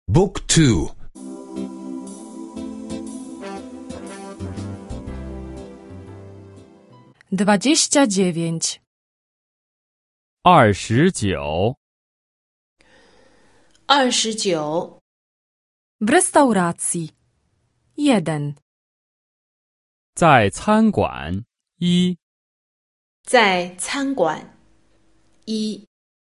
Book 2 29. 29. 29. W restauracji. 1. 在餐馆1。 在餐馆1。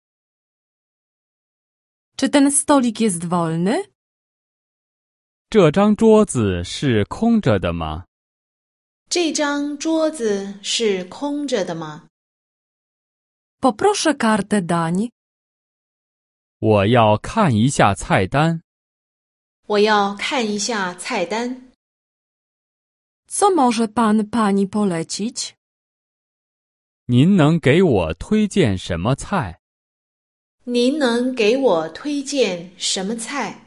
Czy ten stolik jest wolny? 这张桌子是空着的吗？ 这张桌子是空着的吗？ Poproszę kartę dań. 我要看一下菜单。 我要看一下菜单。 Co może pan pani polecić? 您能给我推荐什么菜？ 您能给我推荐什么菜？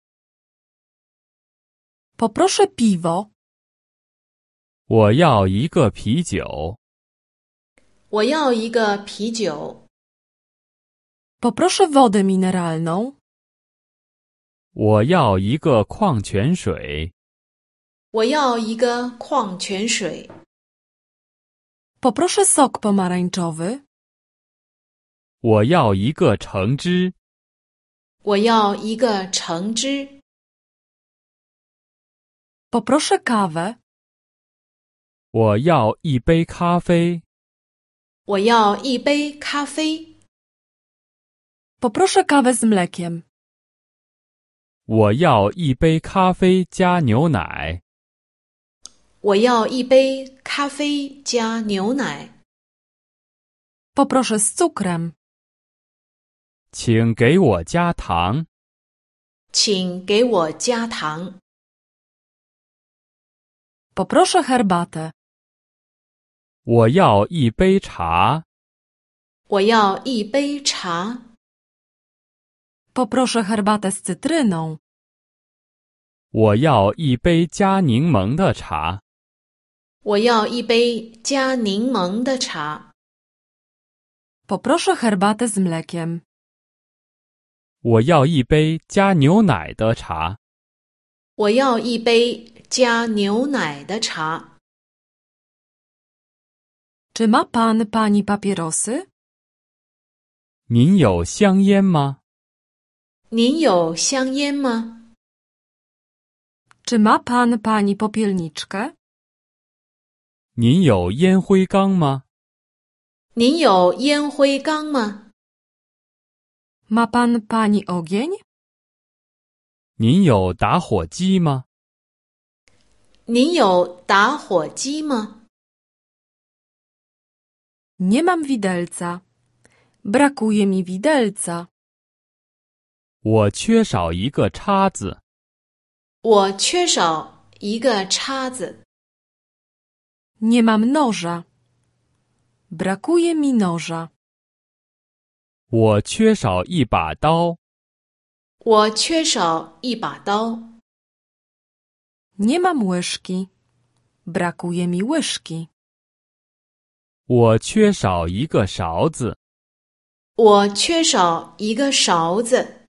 Poproszę piwo. 我要一个啤酒。 我要一个啤酒。 Poproszę wodę mineralną. 我要一个矿泉水。 我要一个矿泉水。 Poproszę sok pomarańczowy. 我要一个橙汁。 我要一个橙汁。 Poproszę kawę. 我要一杯咖啡。 我要一杯咖啡。 Poproszę kawę z mlekiem. 我要一杯咖啡加牛奶。 我要一杯咖啡加牛奶。 Poproszę z cukrem. 请给我加糖。 请给我加糖。 Poproszę herbatę. 我要一杯茶。 我要一杯茶。 Poproszę herbatę z cytryną. 我要一杯加柠檬的茶。 我要一杯加柠檬的茶。 Poproszę herbatę z mlekiem. 我要一杯加牛奶的茶。 我要一杯加牛奶的茶。 Czy ma pan pani papierosy? 您有香烟吗？ 您有香烟吗？ Czy ma pan pani popielniczkę? 您有烟灰缸吗？ 您有烟灰缸吗？ Ma pan pani ogień? 您有打火机吗？ 您有打火机吗？ Nie mam widelca. Brakuje mi widelca. 我缺少一个叉子。 我缺少一个叉子。 Nie mam noża. Brakuje mi noża. 我缺少一把刀。 我缺少一把刀。 Nie mam łyżki. Brakuje mi łyżki. 我缺少一个勺子。 我缺少一个勺子。